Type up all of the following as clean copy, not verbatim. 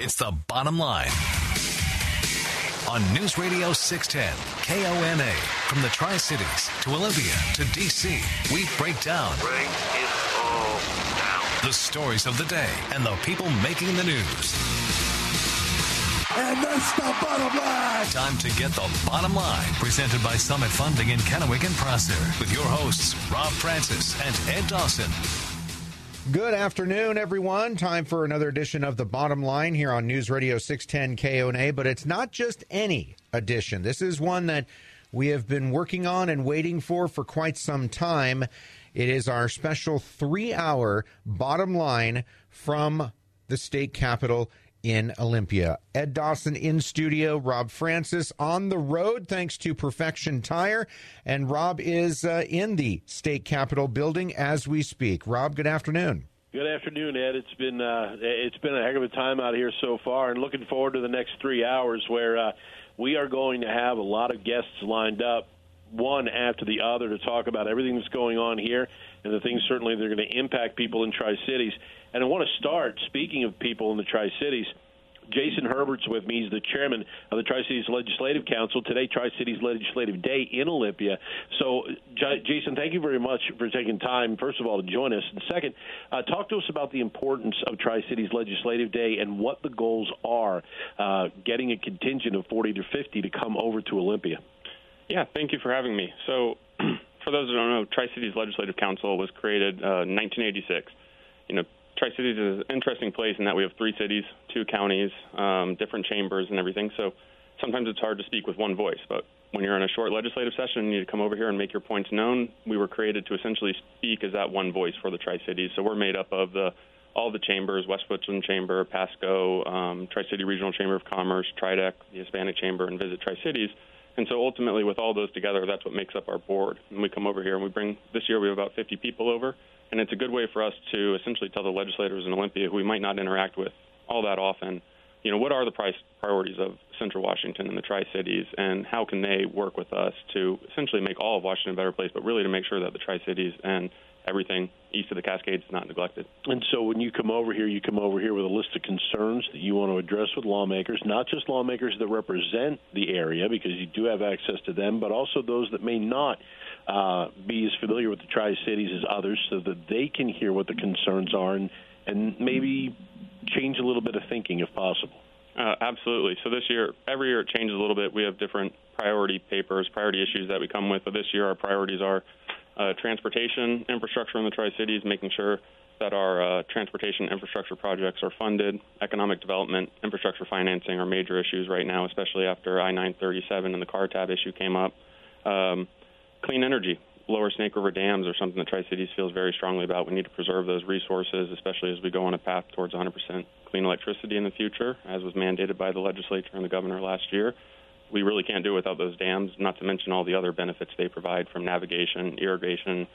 It's The Bottom Line on News Radio 610 KONA. From the Tri-Cities to Olympia to D.C., we break down the stories of the day and the people making the news. And that's the bottom line. Time to get the bottom line. Presented by Summit Funding in Kennewick and Prosser. With your hosts, Rob Francis and Ed Dawson. Good afternoon, everyone. Time for another edition of The Bottom Line here on News Radio 610 KONA. But it's not just any edition. This is one that we have been working on and waiting for quite some time. It is our special 3-hour Bottom Line from the state capitol in Olympia. Ed Dawson in studio, Rob Francis on the road thanks to Perfection Tire, and Rob is in the state capitol building as we speak. Rob, good afternoon. Good afternoon, Ed. It's been a heck of a time out here so far, and looking forward to the next 3 hours where we are going to have a lot of guests lined up, one after the other, to talk about everything that's going on here and the things certainly that are going to impact people in Tri-Cities. And I want to start, speaking of people in the Tri-Cities, Jason Herbert's with me. He's the chairman of the Tri-Cities Legislative Council. Today, Tri-Cities Legislative Day in Olympia. So, Jason, thank you very much for taking time, first of all, to join us. And second, talk to us about the importance of Tri-Cities Legislative Day and what the goals are, getting a contingent of 40 to 50 to come over to Olympia. Yeah, thank you for having me. So, for those who don't know, Tri-Cities Legislative Council was created in 1986. Tri-Cities is an interesting place in that we have 3 cities, 2 counties, different chambers and everything. So sometimes it's hard to speak with one voice. But when you're in a short legislative session, you need to come over here and make your points known. We were created to essentially speak as that one voice for the Tri-Cities. So we're made up of all the chambers, West Woodland Chamber, Pasco, Tri-City Regional Chamber of Commerce, TriDec, the Hispanic Chamber, and Visit Tri-Cities. And so ultimately, with all those together, that's what makes up our board. And we come over here and this year we have about 50 people over. And it's a good way for us to essentially tell the legislators in Olympia who we might not interact with all that often, what are the priorities of Central Washington and the Tri-Cities, and how can they work with us to essentially make all of Washington a better place, but really to make sure that the Tri-Cities and everything east of the Cascades is not neglected. And so when you come over here with a list of concerns that you want to address with lawmakers, not just lawmakers that represent the area, because you do have access to them, but also those that may not be as familiar with the Tri-Cities as others, so that they can hear what the concerns are and maybe change a little bit of thinking if possible. Absolutely. So this year, every year it changes a little bit. We have different priority papers, priority issues that we come with, but this year our priorities are transportation infrastructure in the Tri-Cities, making sure that our transportation infrastructure projects are funded. Economic development, infrastructure financing are major issues right now, especially after I-937 and the car tab issue came up. Clean energy, lower Snake River dams are something that Tri-Cities feels very strongly about. We need to preserve those resources, especially as we go on a path towards 100% clean electricity in the future, as was mandated by the legislature and the governor last year. We really can't do it without those dams, not to mention all the other benefits they provide from navigation, irrigation,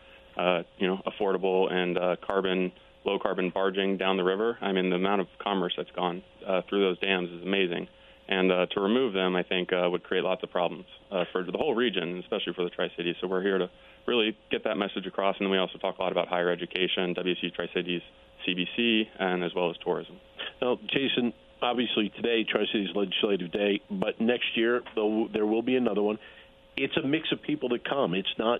affordable and low carbon barging down the river. I mean, the amount of commerce that's gone through those dams is amazing. And to remove them, I think, would create lots of problems for the whole region, especially for the Tri-Cities. So we're here to really get that message across. And then we also talk a lot about higher education, WSU Tri-Cities, CBC, and as well as tourism. Now, Jason, obviously today, Tri-Cities Legislative Day, but next year there will be another one. It's a mix of people that come. It's not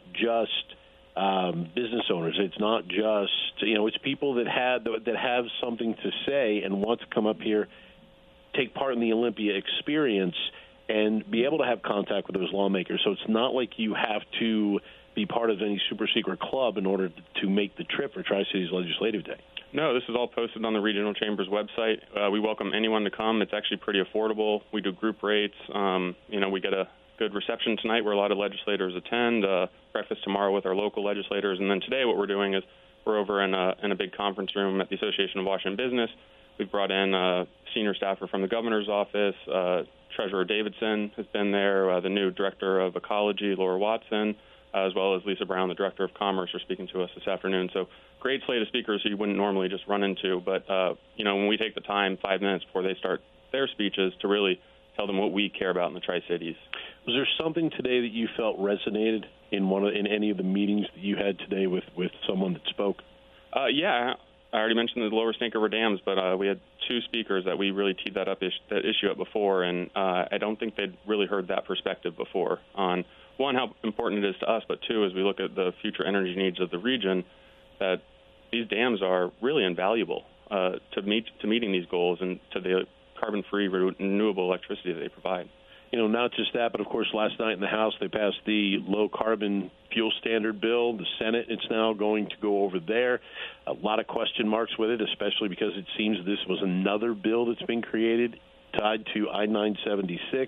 just business owners. It's not just, it's people that have something to say and want to come up here, take part in the Olympia experience, and be able to have contact with those lawmakers. So it's not like you have to be part of any super secret club in order to make the trip for Tri-Cities Legislative Day. No, this is all posted on the Regional Chamber's website. We welcome anyone to come. It's actually pretty affordable. We do group rates. We get a good reception tonight where a lot of legislators attend, breakfast tomorrow with our local legislators. And then today what we're doing is we're over in a big conference room at the Association of Washington Business. We've brought in a senior staffer from the governor's office. Treasurer Davidson has been there. The new director of ecology, Laura Watson, as well as Lisa Brown, the director of commerce, are speaking to us this afternoon. So great slate of speakers who you wouldn't normally just run into. But, when we take the time 5 minutes before they start their speeches to really tell them what we care about in the Tri-Cities. Was there something today that you felt resonated in any of the meetings that you had today with someone that spoke? Yeah. I already mentioned the lower Snake River dams, but we had two speakers that we really teed that issue up before, and I don't think they'd really heard that perspective before on, one, how important it is to us, but two, as we look at the future energy needs of the region, that these dams are really invaluable to meeting these goals and to the carbon-free renewable electricity that they provide. Not just that, but of course last night in the House they passed the low-carbon fuel standard bill. The Senate, it's now going to go over there. A lot of question marks with it, especially because it seems this was another bill that's been created tied to I-976.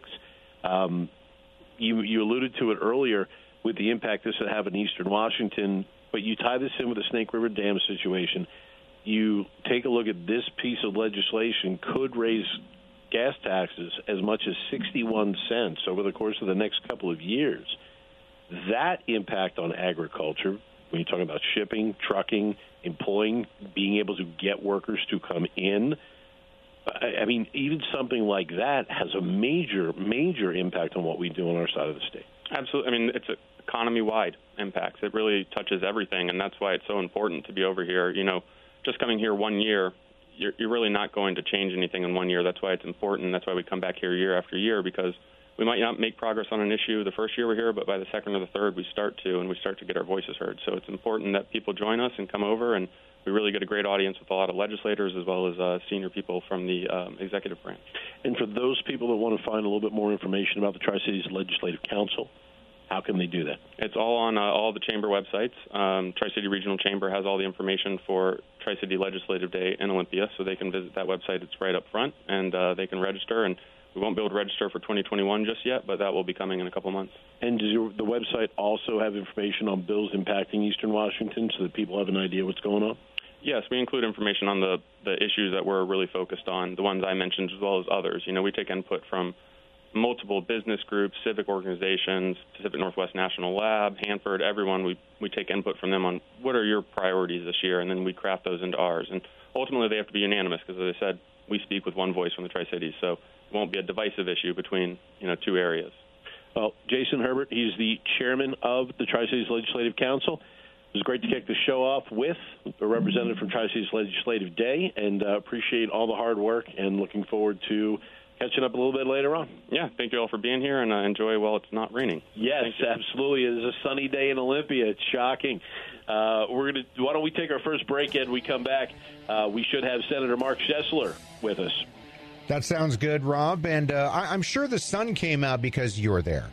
You alluded to it earlier with the impact this would have in eastern Washington, but you tie this in with the Snake River Dam situation. You take a look at this piece of legislation could raise gas taxes as much as 61 cents over the course of the next couple of years. That impact on agriculture, when you're talking about shipping, trucking, employing, being able to get workers to come in, I mean, even something like that has a major, major impact on what we do on our side of the state. Absolutely. I mean, it's an economy-wide impacts. It really touches everything, and that's why it's so important to be over here. Just coming here 1 year, you're really not going to change anything in 1 year. That's why it's important. That's why we come back here year after year, because we might not make progress on an issue the first year we're here, but by the second or the third, we start to get our voices heard. So it's important that people join us and come over, and we really get a great audience with a lot of legislators as well as senior people from the executive branch. And for those people that want to find a little bit more information about the Tri-Cities Legislative Council, how can they do that? It's all on all the chamber websites. Tri-City Regional Chamber has all the information for Tri-City Legislative Day in Olympia, so they can visit that website. It's right up front, and they can register. And we won't be able to register for 2021 just yet, but that will be coming in a couple months. And does the website also have information on bills impacting eastern Washington so that people have an idea what's going on? Yes, we include information on the issues that we're really focused on, the ones I mentioned as well as others. We take input from multiple business groups, civic organizations, Pacific Northwest National Lab, Hanford, everyone. We take input from them on what are your priorities this year, and then we craft those into ours. And ultimately, they have to be unanimous because, as I said, we speak with one voice from the Tri-Cities, so it won't be a divisive issue between two areas. Well, Jason Herbert, he's the chairman of the Tri-Cities Legislative Council. It was great to kick the show off with a representative from Tri-Cities Legislative Day, and appreciate all the hard work and looking forward to catching up a little bit later on. Yeah, thank you all for being here, and enjoy while it's not raining. Yes, absolutely. It is a sunny day in Olympia. It's shocking. Why don't we take our first break, and we come back. We should have Senator Mark Schessler with us. That sounds good, Rob. And I'm sure the sun came out because you were there.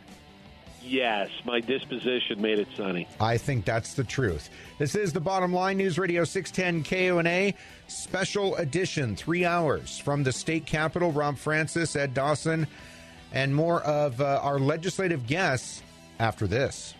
Yes, my disposition made it sunny. I think that's the truth. This is the Bottom Line, News Radio 610 KONA, special edition, 3 hours from the state capitol. Rob Francis, Ed Dawson, and more of our legislative guests after this.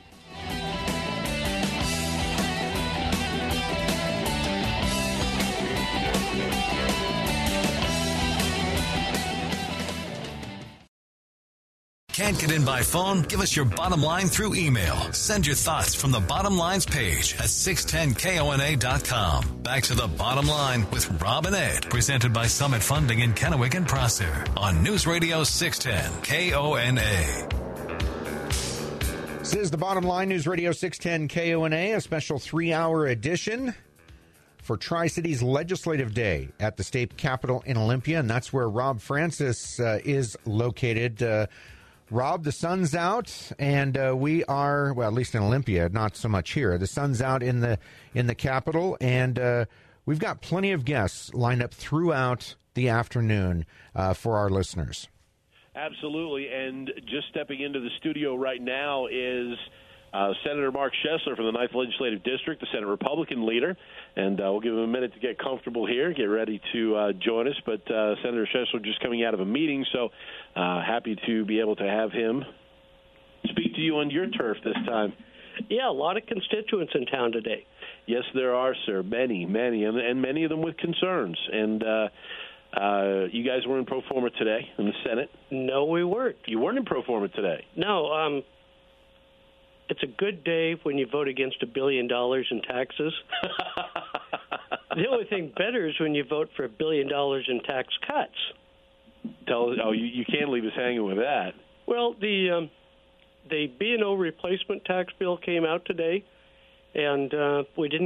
Can't get in by phone? Give us your bottom line through email. Send your thoughts from the Bottom Lines page at 610KONA.com. Back to the Bottom Line with Rob and Ed, presented by Summit Funding in Kennewick and Prosser on News Radio 610 KONA. This is the Bottom Line, News Radio 610 KONA, a special 3-hour edition for Tri-Cities Legislative Day at the state capitol in Olympia, and that's where Rob Francis is located. Rob, the sun's out, and we are, well, at least in Olympia, not so much here. The sun's out in the Capitol, and we've got plenty of guests lined up throughout the afternoon for our listeners. Absolutely, and just stepping into the studio right now is Senator Mark Schessler from the 9th Legislative District, the Senate Republican leader, and we'll give him a minute to get comfortable here, get ready to join us. But Senator Schessler just coming out of a meeting, so happy to be able to have him speak to you on your turf this time. Yeah, a lot of constituents in town today. Yes, there are, sir, many, and many of them with concerns. And you guys were in pro forma today in the Senate. No, we weren't. You weren't in pro forma today? No, it's a good day when you vote against $1 billion in taxes. The only thing better is when you vote for $1 billion in tax cuts. You can't leave us hanging with that. Well, the B&O replacement tax bill came out today, and we didn't get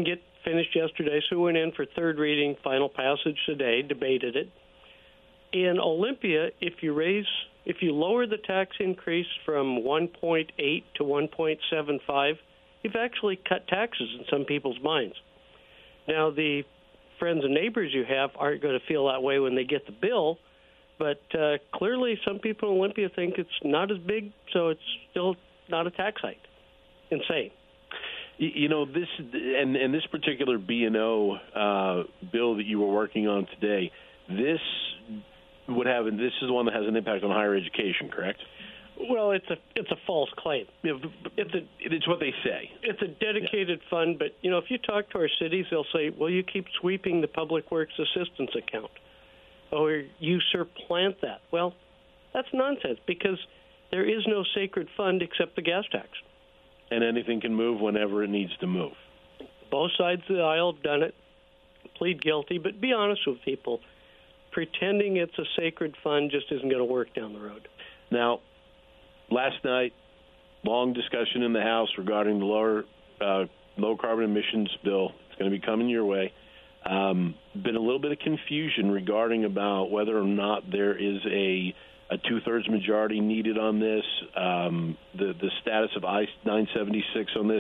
finished yesterday, so we went in for third reading, final passage today, debated it. In Olympia, if you lower the tax increase from 1.8 to 1.75, you've actually cut taxes in some people's minds. Now, the friends and neighbors you have aren't going to feel that way when they get the bill, but clearly some people in Olympia think it's not as big, so it's still not a tax hike. Insane. You know, this and this particular B&O bill that you were working on today, this is the one that has an impact on higher education, correct? Well, it's a false claim. It's what they say. It's a dedicated fund, but if you talk to our cities, they'll say, "Well, you keep sweeping the Public Works Assistance account, or you supplant that." Well, that's nonsense because there is no sacred fund except the gas tax. And anything can move whenever it needs to move. Both sides of the aisle have done it. Plead guilty, but be honest with people. Pretending it's a sacred fund just isn't going to work down the road. Now, last night, long discussion in the House regarding the low carbon emissions bill. It's going to be coming your way. Been a little bit of confusion regarding about whether or not there is a two-thirds majority needed on this, the status of I-976 on this.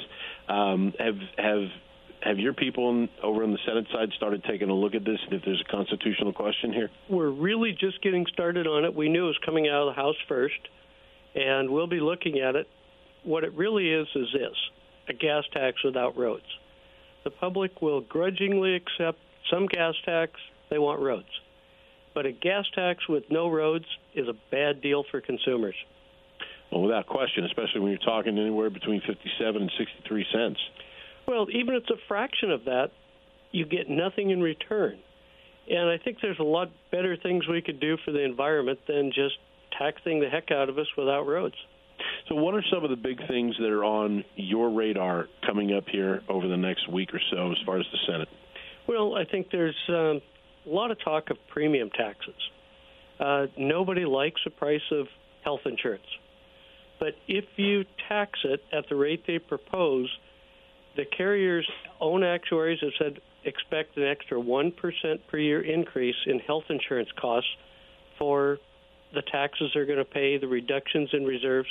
Have your people over on the Senate side started taking a look at this, and if there's a constitutional question here? We're really just getting started on it. We knew it was coming out of the House first, and we'll be looking at it. What it really is this, a gas tax without roads. The public will grudgingly accept some gas tax. They want roads. But a gas tax with no roads is a bad deal for consumers. Well, without question, especially when you're talking anywhere between 57 and 63 cents. Well, even if it's a fraction of that, you get nothing in return. And I think there's a lot better things we could do for the environment than just taxing the heck out of us without roads. So what are some of the big things that are on your radar coming up here over the next week or so as far as the Senate? Well, I think there's a lot of talk of premium taxes. Nobody likes the price of health insurance. But if you tax it at the rate they propose, the carriers' own actuaries have said expect an extra 1% per year increase in health insurance costs for the taxes they're going to pay, the reductions in reserves.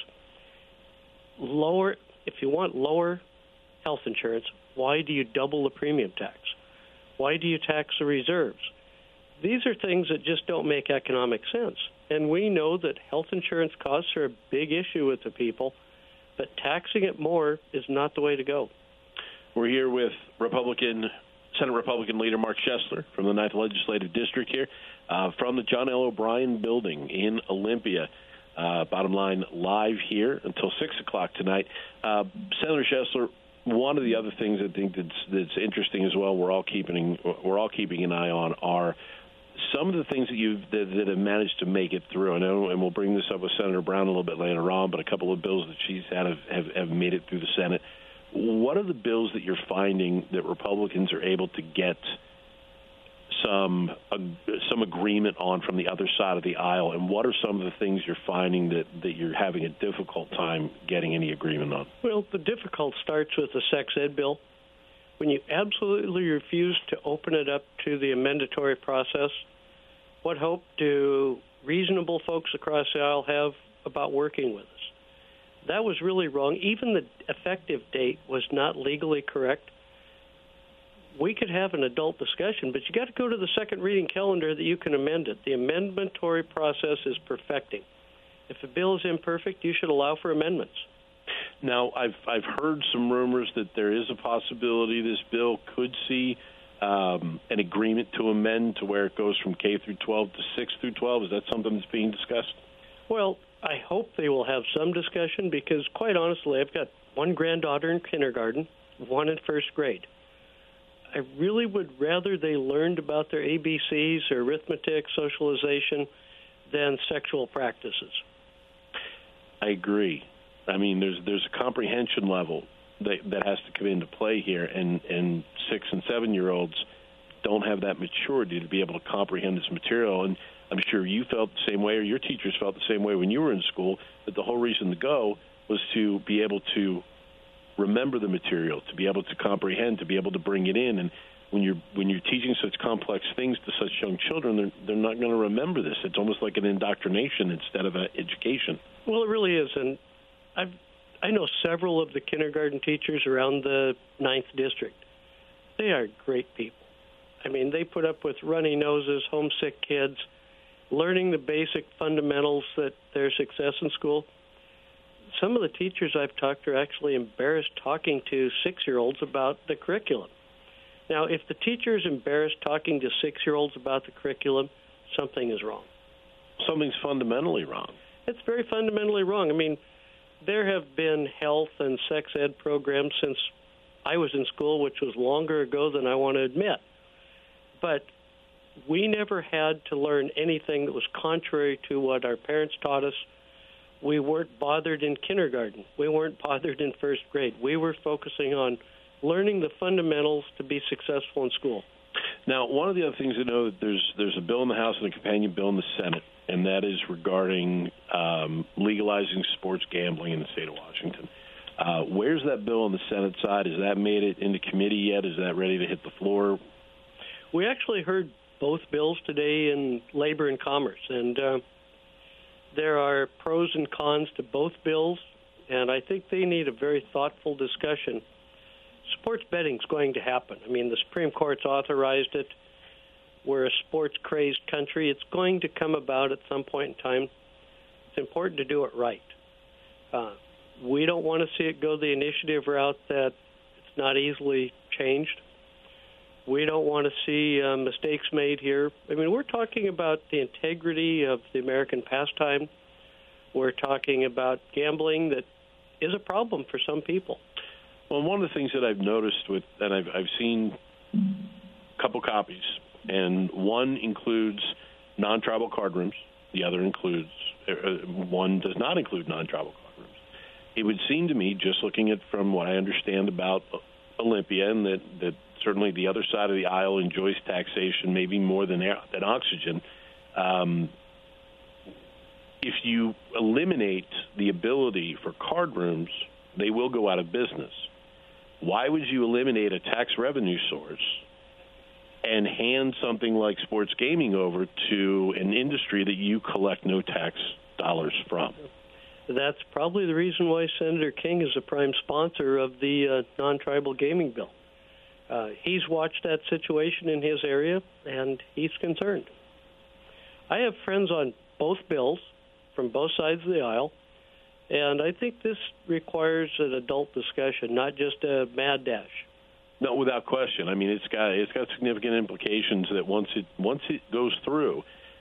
If you want lower health insurance, why do you double the premium tax? Why do you tax the reserves? These are things that just don't make economic sense. And we know that health insurance costs are a big issue with the people, but taxing it more is not the way to go. We're here with Senate Republican leader Mark Chesler from the 9th Legislative District here from the John L. O'Brien building in Olympia. Bottom line, live here until 6 o'clock tonight. Senator Chesler, one of the other things I think that's interesting as well, we're all keeping an eye on are some of the things that have managed to make it through. I know, and we'll bring this up with Senator Brown a little bit later on, but a couple of bills that she's had have made it through the Senate. What are the bills that you're finding that Republicans are able to get some agreement on from the other side of the aisle, and what are some of the things you're finding that you're having a difficult time getting any agreement on? Well, the difficult starts with the sex ed bill. When you absolutely refuse to open it up to the amendatory process, what hope do reasonable folks across the aisle have about working with us? That was really wrong. Even the effective date was not legally correct. We could have an adult discussion, but you got to go to the second reading calendar that you can amend it. The amendmentary process is perfecting. If a bill is imperfect, you should allow for amendments. Now, I've heard some rumors that there is a possibility this bill could see an agreement to amend to where it goes from K through 12 to 6 through 12. Is that something that's being discussed? Well, I hope they will have some discussion because, quite honestly, I've got one granddaughter in kindergarten, one in first grade. I really would rather they learned about their ABCs or arithmetic, socialization, than sexual practices. I agree. I mean, there's a comprehension level that has to come into play here, and 6- and 7-year-olds don't have that maturity to be able to comprehend this material. And I'm sure you felt the same way, or your teachers felt the same way when you were in school, that the whole reason to go was to be able to remember the material, to be able to comprehend, to be able to bring it in. And when you're teaching such complex things to such young children, they're not going to remember this. It's almost like an indoctrination instead of an education. Well, it really is, and I know several of the kindergarten teachers around the 9th District. They are great people. I mean, they put up with runny noses, homesick kids, learning the basic fundamentals that their success in school. Some of the teachers I've talked to are actually embarrassed talking to 6-year-olds about the curriculum. Now, if the teacher is embarrassed talking to 6-year-olds about the curriculum, something is wrong. Something's fundamentally wrong. It's very fundamentally wrong. I mean, there have been health and sex ed programs since I was in school, which was longer ago than I want to admit. But we never had to learn anything that was contrary to what our parents taught us. We weren't bothered in kindergarten. We weren't bothered in first grade. We were focusing on learning the fundamentals to be successful in school. Now, one of the other things to know that there's a bill in the House and a companion bill in the Senate, and that is regarding legalizing sports gambling in the state of Washington. Where's that bill on the Senate side? Has that made it into committee yet? Is that ready to hit the floor? We actually heard both bills today in Labor and Commerce, and there are pros and cons to both bills, and I think they need a very thoughtful discussion. Sports betting is going to happen. I mean, the Supreme Court's authorized it. We're a sports-crazed country. It's going to come about at some point in time. It's important to do it right. We don't want to see it go the initiative route that it's not easily changed. We don't want to see mistakes made here. I mean, we're talking about the integrity of the American pastime. We're talking about gambling that is a problem for some people. Well, one of the things that I've noticed and I've seen a couple copies, and one includes non-tribal card rooms. The other one does not include non-tribal card rooms. It would seem to me, just looking at from what I understand about Olympia, and that certainly the other side of the aisle enjoys taxation maybe more than oxygen. If you eliminate the ability for card rooms, they will go out of business. Why would you eliminate a tax revenue source and hand something like sports gaming over to an industry that you collect no tax dollars from? That's probably the reason why Senator King is a prime sponsor of the non-tribal gaming bill. He's watched that situation in his area, and he's concerned. I have friends on both bills from both sides of the aisle, and I think this requires an adult discussion, not just a mad dash. No, without question. I mean, it's got significant implications that once it goes through.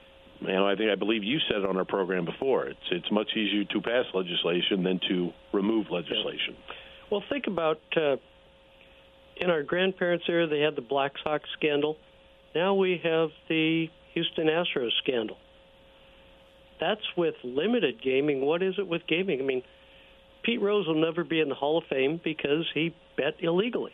I believe you said it on our program before. It's much easier to pass legislation than to remove legislation. Well, think about in our grandparents' era, they had the Black Sox scandal. Now we have the Houston Astros scandal. That's with limited gaming. What is it with gaming? I mean, Pete Rose will never be in the Hall of Fame because he bet illegally.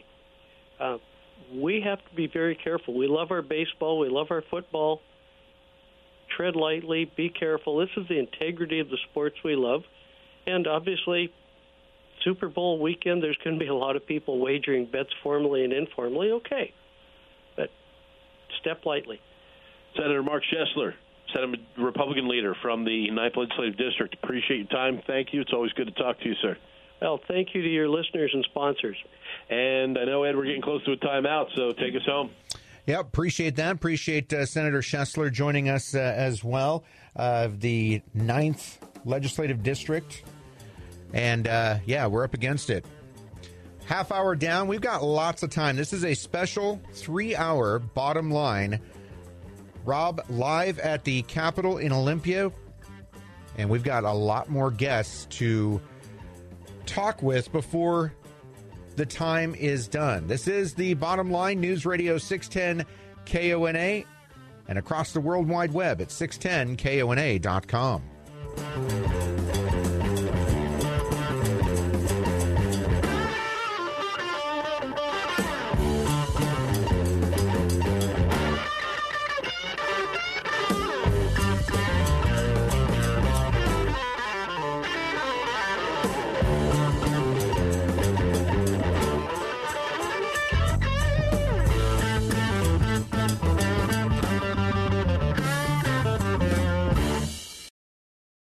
We have to be very careful. We love our baseball. We love our football. Tread lightly. Be careful. This is the integrity of the sports we love. And obviously, Super Bowl weekend, there's going to be a lot of people wagering bets formally and informally. Okay. But step lightly. Senator Mark Chesler, Senate Republican leader from the 9th Legislative District. Appreciate your time. Thank you. It's always good to talk to you, sir. Well, thank you to your listeners and sponsors. And I know, Ed, we're getting close to a timeout, so take us home. Yeah, appreciate that. Appreciate Senator Chesler joining us as well, the 9th Legislative District. And, we're up against it. Half hour down. We've got lots of time. This is a special 3-hour bottom line. Rob, live at the Capitol in Olympia. And we've got a lot more guests to talk with before the time is done. This is the Bottom Line, News Radio 610 KONA, and across the World Wide Web at 610KONA.com.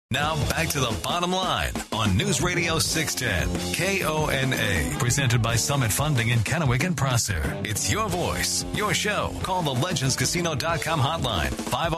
Now back to the bottom line on News Radio 610 KONA, presented by Summit Funding in Kennewick and Prosser. It's your voice, your show. Call the legendscasino.com hotline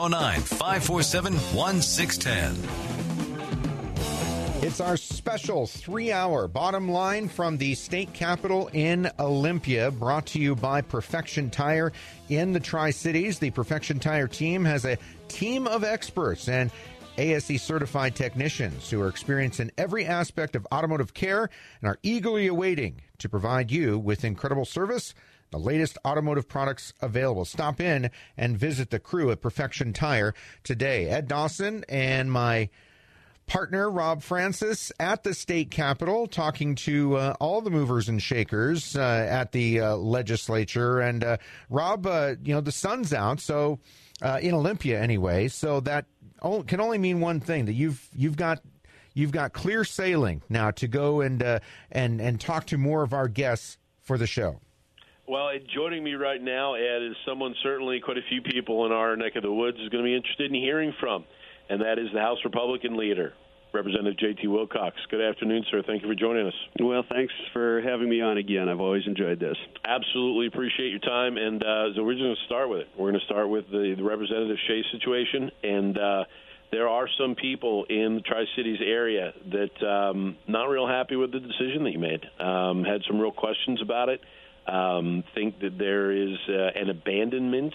509-547-1610. It's our special 3-hour bottom line from the state capitol in Olympia, brought to you by Perfection Tire in the Tri-Cities. The Perfection Tire team has a team of experts and ASE certified technicians who are experienced in every aspect of automotive care and are eagerly awaiting to provide you with incredible service, the latest automotive products available. Stop in and visit the crew at Perfection Tire today. Ed Dawson and my partner, Rob Francis, at the state capitol, talking to all the movers and shakers at the legislature. And Rob, the sun's out, so in Olympia anyway, so that can only mean one thing, that you've got clear sailing now to go and talk to more of our guests for the show. Well, joining me right now, Ed, is someone certainly quite a few people in our neck of the woods is going to be interested in hearing from, and that is the House Republican leader, Representative J.T. Wilcox. Good afternoon, sir. Thank you for joining us. Well, thanks for having me on again. I've always enjoyed this. Absolutely appreciate your time. And so we're just going to start with it. We're going to start with the Representative Shea situation. And there are some people in the Tri-Cities area that not real happy with the decision that you made. Had some real questions about it. Think that there is an abandonment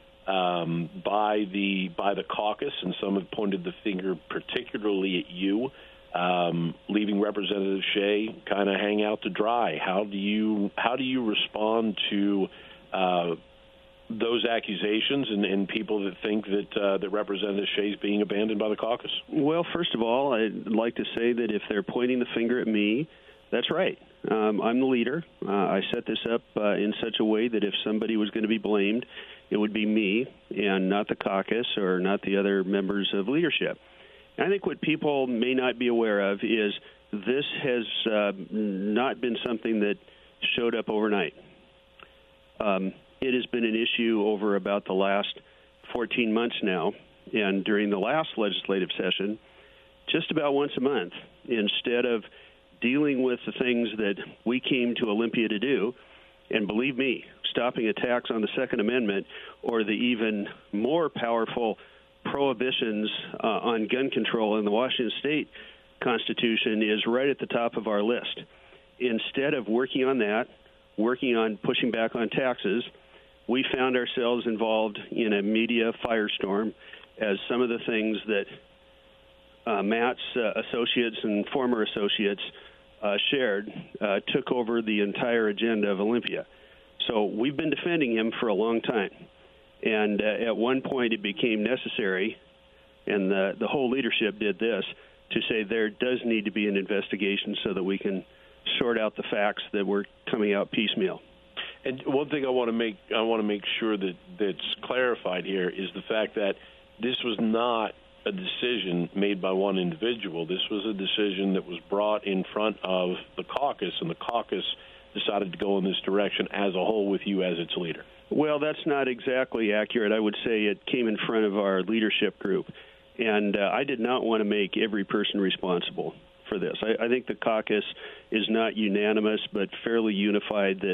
by the caucus, and some have pointed the finger particularly at you, leaving Representative Shea kind of hang out to dry. How do you respond to those accusations and people that think that Representative Shea is being abandoned by the caucus? Well, first of all, I'd like to say that if they're pointing the finger at me, that's right. I'm the leader. I set this up in such a way that if somebody was going to be blamed, it would be me and not the caucus or not the other members of leadership. And I think what people may not be aware of is this has not been something that showed up overnight. It has been an issue over about the last 14 months now, and during the last legislative session, just about once a month, instead of dealing with the things that we came to Olympia to do, and believe me, stopping attacks on the Second Amendment or the even more powerful prohibitions on gun control in the Washington State Constitution is right at the top of our list. Instead of working on that, working on pushing back on taxes, we found ourselves involved in a media firestorm as some of the things that Matt's associates and former associates shared took over the entire agenda of Olympia. So we've been defending him for a long time. And at one point it became necessary, and the whole leadership did this, to say there does need to be an investigation so that we can sort out the facts that were coming out piecemeal. And one thing I want to make sure that's clarified here is the fact that this was not a decision made by one individual. This was a decision that was brought in front of the caucus, and the caucus decided to go in this direction as a whole with you as its leader. Well, that's not exactly accurate. I would say it came in front of our leadership group, and I did not want to make every person responsible for this. I think the caucus is not unanimous but fairly unified that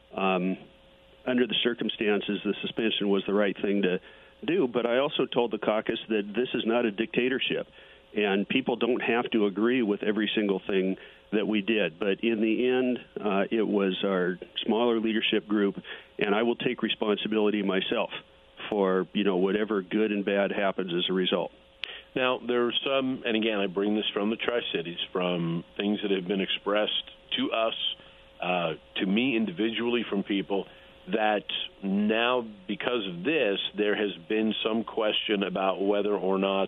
under the circumstances, the suspension was the right thing to do. But I also told the caucus that this is not a dictatorship, and people don't have to agree with every single thing that we did. But in the end, it was our smaller leadership group, and I will take responsibility myself for, whatever good and bad happens as a result. Now, there are some, and again, I bring this from the Tri-Cities, from things that have been expressed to us, to me individually, from people that now, because of this, there has been some question about whether or not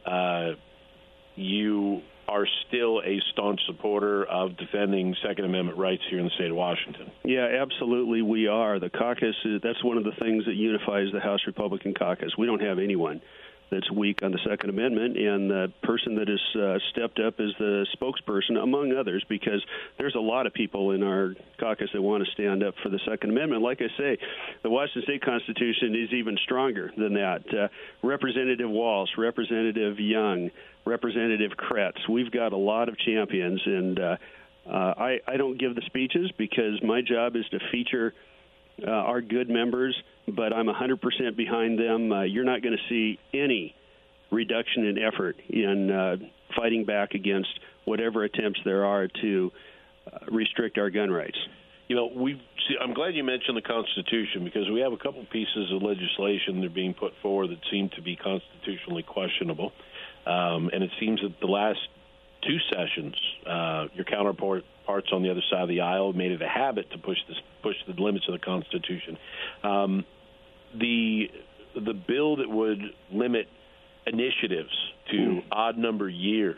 you are still a staunch supporter of defending Second Amendment rights here in the state of Washington. Yeah, absolutely we are. The caucus, that's one of the things that unifies the House Republican caucus. We don't have anyone that's weak on the Second Amendment, and the person that has stepped up is the spokesperson, among others, because there's a lot of people in our caucus that want to stand up for the Second Amendment. Like I say, the Washington State Constitution is even stronger than that. Representative Walsh, Representative Young, Representative Kretz, we've got a lot of champions, and I don't give the speeches because my job is to feature our good members, but I'm 100% behind them. You're not going to see any reduction in effort in fighting back against whatever attempts there are to restrict our gun rights. You know, I'm glad you mentioned the Constitution, because we have a couple pieces of legislation that are being put forward that seem to be constitutionally questionable. And it seems that the last two sessions, your counterparts on the other side of the aisle made it a habit to push the limits of the Constitution. The bill that would limit initiatives to odd number years,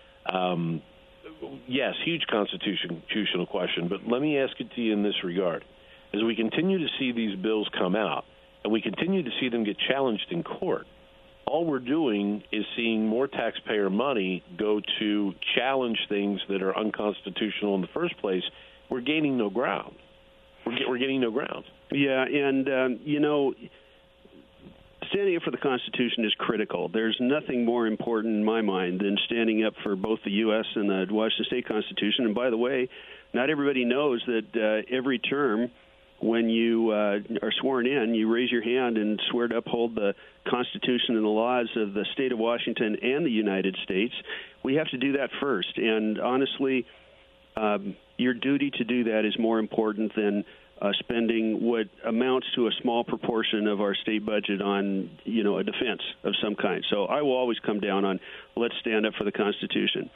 yes, huge constitutional question, but let me ask it to you in this regard. As we continue to see these bills come out, and we continue to see them get challenged in court, all we're doing is seeing more taxpayer money go to challenge things that are unconstitutional in the first place. We're gaining no ground. We're getting no ground. Yeah, and, standing up for the Constitution is critical. There's nothing more important in my mind than standing up for both the U.S. and the Washington State Constitution. And by the way, not everybody knows that every term, when you are sworn in, you raise your hand and swear to uphold the Constitution and the laws of the state of Washington and the United States. We have to do that first. And honestly, your duty to do that is more important than spending what amounts to a small proportion of our state budget on, a defense of some kind. So I will always come down on let's stand up for the Constitution.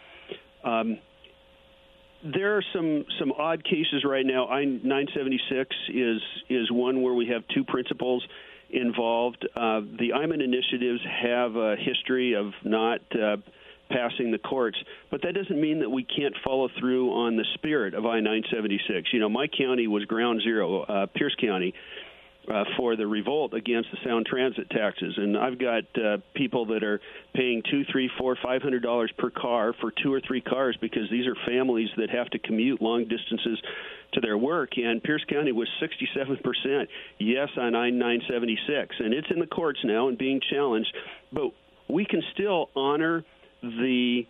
There are some odd cases right now. I-976 is one where we have two principals involved. The Eyman initiatives have a history of not passing the courts, but that doesn't mean that we can't follow through on the spirit of I-976. My county was ground zero, Pierce County, for the revolt against the sound transit taxes. And I've got people that are paying $200, $300, $400, $500 per car for 2 or 3 cars because these are families that have to commute long distances to their work. And Pierce County was 67% yes on I-976. And it's in the courts now and being challenged. But we can still honor the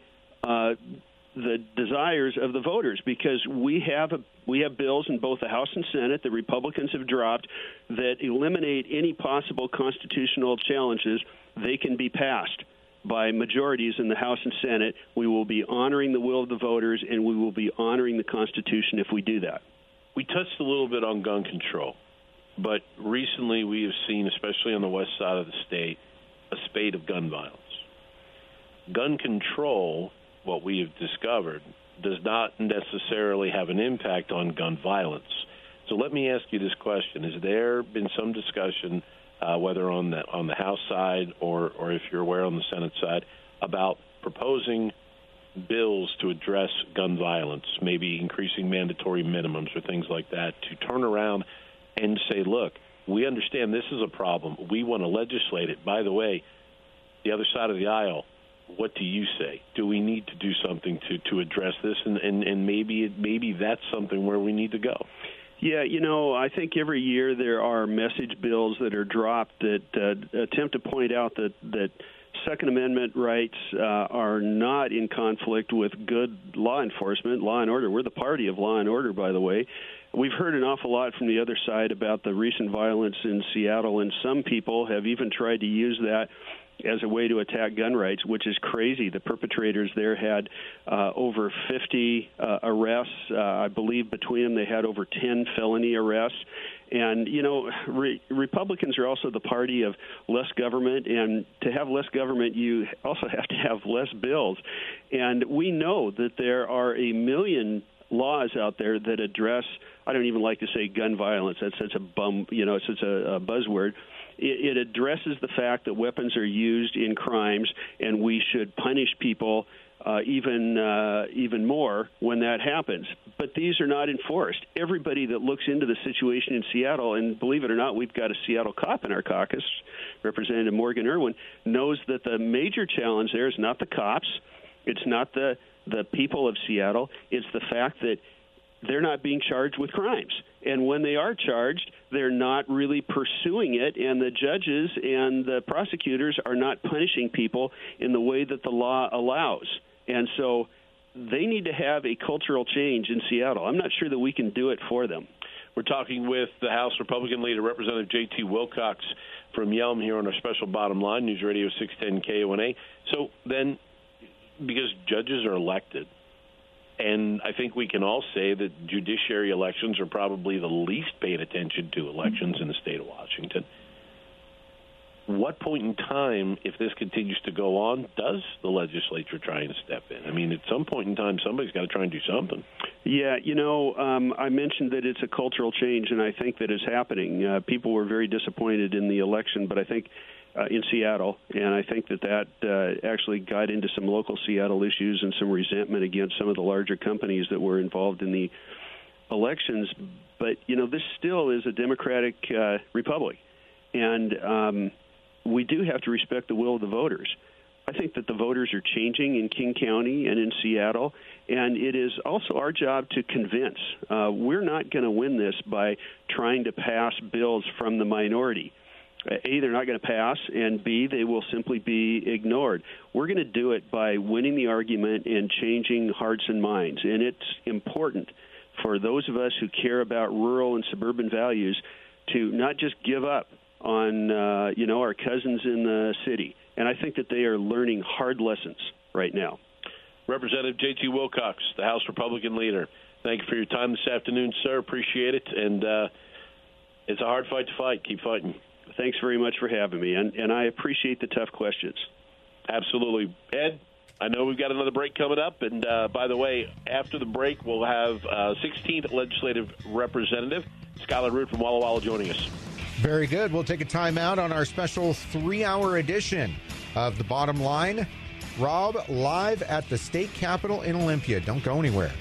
desires of the voters, because we have bills in both the House and Senate that Republicans have dropped that eliminate any possible constitutional challenges. They can be passed by majorities in the House and Senate. We will be honoring the will of the voters, and we will be honoring the Constitution if we do that. We touched a little bit on gun control, but recently we have seen, especially on the west side of the state, a spate of gun violence. Gun control, what we have discovered, does not necessarily have an impact on gun violence. So let me ask you this question. Has there been some discussion, whether on the House side or if you're aware on the Senate side, about proposing bills to address gun violence, maybe increasing mandatory minimums or things like that, to turn around and say, look, we understand this is a problem. We want to legislate it. By the way, the other side of the aisle, what do you say? Do we need to do something to address this? And maybe that's something where we need to go. Yeah, I think every year there are message bills that are dropped that attempt to point out that Second Amendment rights are not in conflict with good law enforcement, law and order. We're the party of law and order, by the way. We've heard an awful lot from the other side about the recent violence in Seattle, and some people have even tried to use that as a way to attack gun rights, which is crazy. The perpetrators there had over 50 arrests. I believe between them they had over 10 felony arrests. And, Republicans are also the party of less government, and to have less government, you also have to have less bills. And we know that there are a million laws out there that address, I don't even like to say gun violence. That's such a it's such a buzzword. It addresses the fact that weapons are used in crimes, and we should punish people even more when that happens. But these are not enforced. Everybody that looks into the situation in Seattle, and believe it or not, we've got a Seattle cop in our caucus, Representative Morgan Irwin, knows that the major challenge there is not the cops, it's not the people of Seattle, it's the fact that they're not being charged with crimes. And when they are charged, they're not really pursuing it, and the judges and the prosecutors are not punishing people in the way that the law allows. And so they need to have a cultural change in Seattle. I'm not sure that we can do it for them. We're talking with the House Republican leader, Representative J.T. Wilcox from Yelm here on our special Bottom Line, News Radio 610 KONA. So then, because judges are elected, and I think we can all say that judiciary elections are probably the least paid attention to elections in the state of Washington. What point in time, if this continues to go on, does the legislature try and step in? I mean, at some point in time, somebody's got to try and do something. Yeah, I mentioned that it's a cultural change, and I think that is happening. People were very disappointed in the election, but I think in Seattle, and I think that actually got into some local Seattle issues and some resentment against some of the larger companies that were involved in the elections. But, this still is a democratic republic, and we do have to respect the will of the voters. I think that the voters are changing in King County and in Seattle, and it is also our job to convince. We're not going to win this by trying to pass bills from the minority. A, they're not going to pass, and B, they will simply be ignored. We're going to do it by winning the argument and changing hearts and minds, and it's important for those of us who care about rural and suburban values to not just give up on our cousins in the city. And I think that they are learning hard lessons right now. Representative J.T. Wilcox, the House Republican leader, thank you for your time this afternoon, sir. Appreciate it. And it's a hard fight to fight. Keep fighting. Thanks very much for having me, and I appreciate the tough questions. Absolutely. Ed, I know we've got another break coming up, and by the way, after the break, we'll have 16th Legislative Representative Skylar Root from Walla Walla joining us. Very good. We'll take a timeout on our special 3-hour edition of The Bottom Line. Rob, live at the state capitol in Olympia. Don't go anywhere.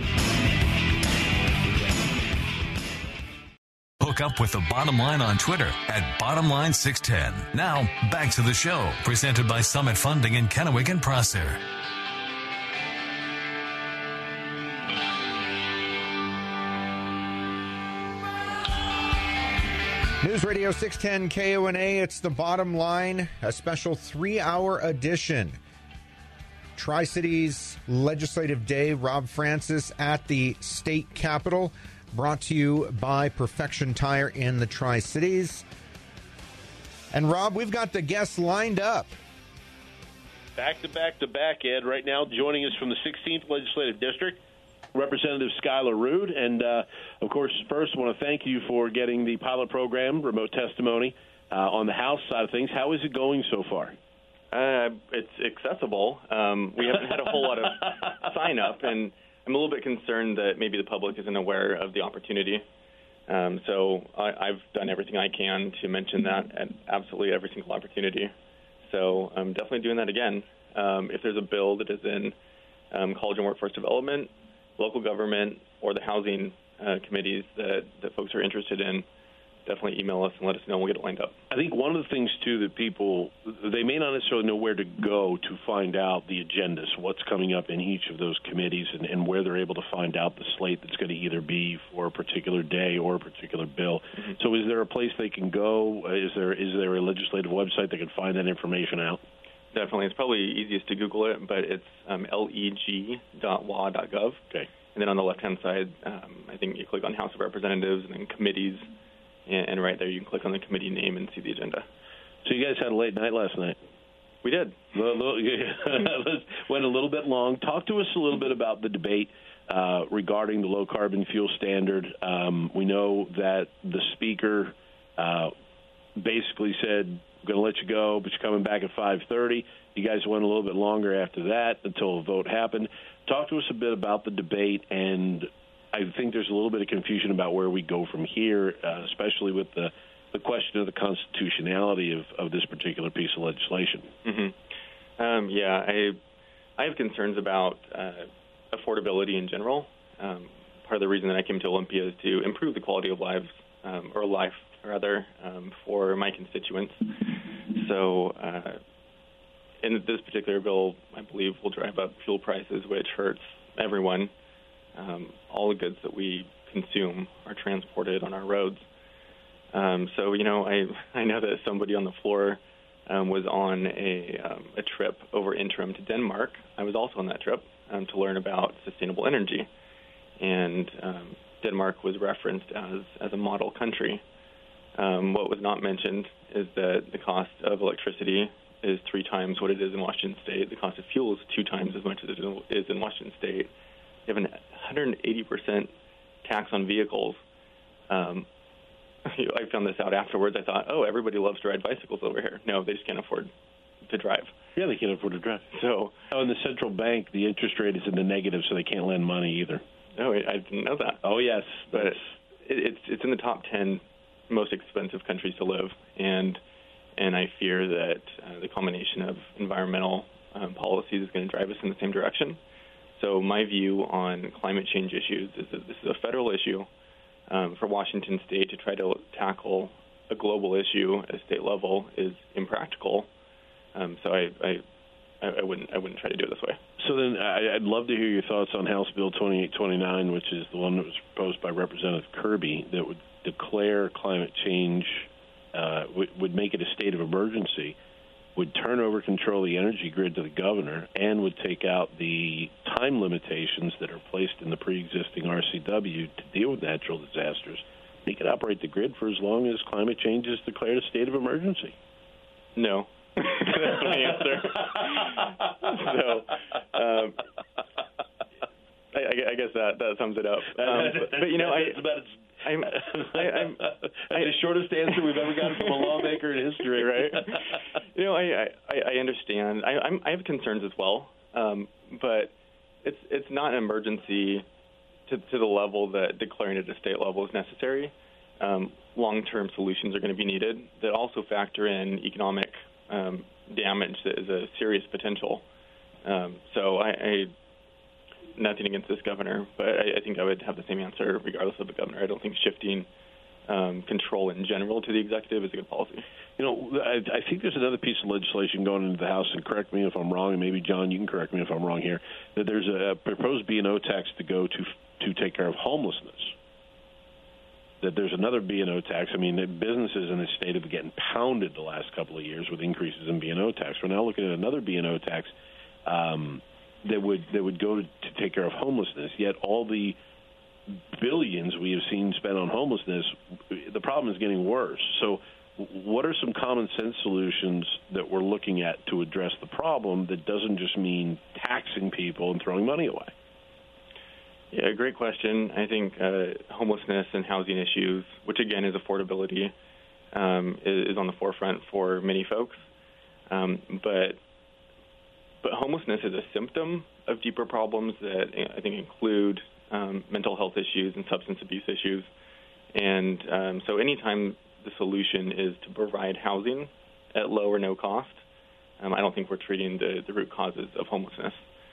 Hook up with The Bottom Line on Twitter at BottomLine610. Now, back to the show, presented by Summit Funding in Kennewick and Prosser. News Radio 610 KONA, it's The Bottom Line, a special 3-hour edition. Tri-Cities Legislative Day, Rob Francis at the state capitol, brought to you by Perfection Tire in the Tri-Cities. And Rob, we've got the guests lined up. Back to back to back, Ed. Right now, joining us from the 16th Legislative District, Representative Skylar Root. And, of course, first I want to thank you for getting the pilot program, remote testimony, on the House side of things. How is it going so far? It's accessible. We haven't had a whole lot of sign-up, and I'm a little bit concerned that maybe the public isn't aware of the opportunity. So I've done everything I can to mention that at absolutely every single opportunity. So I'm definitely doing that again. If there's a bill that is in college and workforce development, local government, or the housing committees that folks are interested in, definitely email us and let us know, and we'll get it lined up. I think one of the things, too, that people, they may not necessarily know where to go to find out the agendas, what's coming up in each of those committees, and where they're able to find out the slate that's going to either be for a particular day or a particular bill. Mm-hmm. So is there a place they can go? Is there a legislative website that can find that information out? Definitely. It's probably easiest to Google it, but it's leg.wa.gov. Okay. And then on the left-hand side, I think you click on House of Representatives and then committees, and right there you can click on the committee name and see the agenda. So you guys had a late night last night. We did. Went a little bit long. Talk to us a little bit about the debate regarding the low-carbon fuel standard. We know that the speaker basically said, "We're going to let you go, but you're coming back at 5:30. You guys went a little bit longer after that until a vote happened. Talk to us a bit about the debate, and I think there's a little bit of confusion about where we go from here, especially with the question of the constitutionality of this particular piece of legislation. Mm-hmm. I have concerns about affordability in general. Part of the reason that I came to Olympia is to improve the quality of life, for my constituents. So in this particular bill, I believe will drive up fuel prices, which hurts everyone. All the goods that we consume are transported on our roads. So, I know that somebody on the floor was on a trip over interim to Denmark. I was also on that trip to learn about sustainable energy. And Denmark was referenced as a model country. What was not mentioned is that the cost of electricity is 3 times what it is in Washington State. The cost of fuel is 2 times as much as it is in Washington State. You have an 180% tax on vehicles. I found this out afterwards. I thought, everybody loves to ride bicycles over here. No, they just can't afford to drive. Yeah, they can't afford to drive. So, in the central bank, the interest rate is in the negative, so they can't lend money either. No, I didn't know that. Oh, yes. But it's in the top 10 most expensive countries to live, and I fear that the combination of environmental policies is going to drive us in the same direction. So my view on climate change issues is that this is a federal issue. For Washington State to try to tackle a global issue at a state level is impractical. So I wouldn't try to do it this way. So then I'd love to hear your thoughts on House Bill 2829, which is the one that was proposed by Representative Kirby that would declare climate change, would make it a state of emergency, would turn over control of the energy grid to the governor, and would take out the time limitations that are placed in the pre-existing RCW to deal with natural disasters. He could operate the grid for as long as climate change is declared a state of emergency. No. That's my answer. So, I guess that sums it up. But I'm the shortest answer we've ever gotten from a lawmaker in history, right? I understand. I have concerns as well, but it's not an emergency to the level that declaring it at a state level is necessary. Long-term solutions are going to be needed that also factor in economic damage that is a serious potential. So I nothing against this governor, but I think I would have the same answer regardless of the governor. I don't think shifting control in general to the executive is a good policy. I think there's another piece of legislation going into the House, and correct me if I'm wrong, and maybe, John, you can correct me if I'm wrong here, that there's a proposed B&O tax to go to take care of homelessness. That there's another B&O tax. I mean, businesses in the state have been getting pounded the last couple of years with increases in B&O tax. We're now looking at another B&O tax that would go to take care of homelessness. Yet all the billions we have seen spent on homelessness, the problem is getting worse. So what are some common sense solutions that we're looking at to address the problem that doesn't just mean taxing people and throwing money away? Yeah, great question. I think homelessness and housing issues, which again is affordability, is on the forefront for many folks. But homelessness is a symptom of deeper problems that I think include mental health issues and substance abuse issues. And so anytime the solution is to provide housing at low or no cost, I don't think we're treating the root causes of homelessness.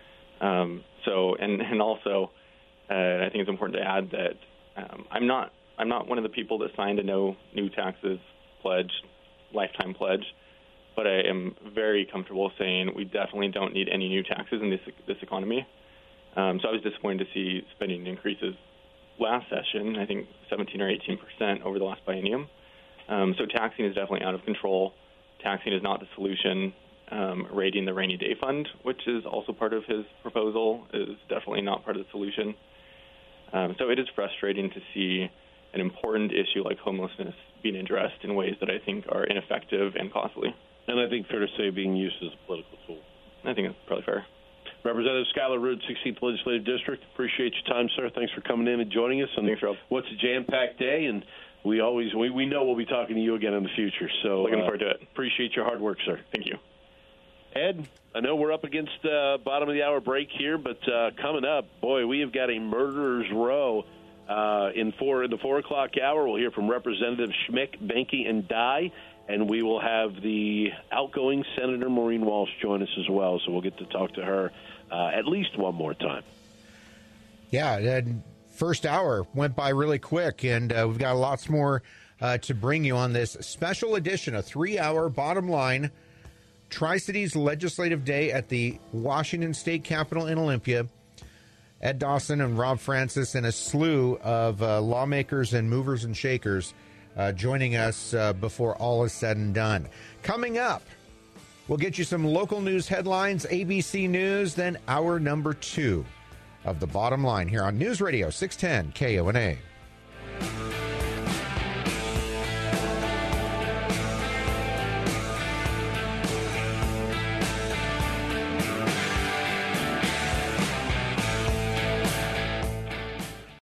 Also, I think it's important to add that I'm not one of the people that signed a no new taxes lifetime pledge, but I am very comfortable saying we definitely don't need any new taxes in this economy. So I was disappointed to see spending increases last session, I think 17 or 18% over the last biennium. So taxing is definitely out of control. Taxing is not the solution. Raiding the rainy day fund, which is also part of his proposal, is definitely not part of the solution. So it is frustrating to see an important issue like homelessness being addressed in ways that I think are ineffective and costly. And I think fair to say being used as a political tool. I think that's probably fair. Representative Skyler Root, 16th Legislative District, appreciate your time, sir. Thanks for coming in and joining us. And thanks, Rob. What's a jam-packed day, and we know we'll be talking to you again in the future. So looking forward to it. Appreciate your hard work, sir. Thank you. Ed, I know we're up against bottom of the hour break here, but coming up, boy, we have got a murderer's row. In the 4 o'clock hour, we'll hear from Representative Schmick, Benke, and Dye. And we will have the outgoing Senator Maureen Walsh join us as well, so we'll get to talk to her at least one more time. Yeah, that first hour went by really quick, and we've got lots more to bring you on this special edition, a 3-hour Bottom Line Tri-Cities Legislative Day at the Washington State Capitol in Olympia. Ed Dawson and Rob Francis and a slew of lawmakers and movers and shakers joining us before all is said and done. Coming up, we'll get you some local news headlines, ABC News, then hour number 2 of the Bottom Line here on News Radio 610 KONA.